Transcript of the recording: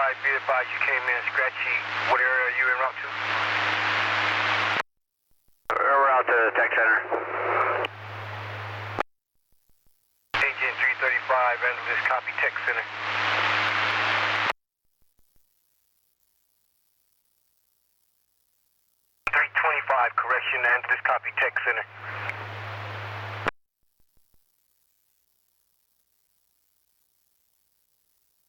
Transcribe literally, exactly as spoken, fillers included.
five, be advised you came in scratchy. What area are you en route to? We're route to the tech center. Engine three thirty-five, and this copy tech center. three twenty-five, correction, and this copy tech center.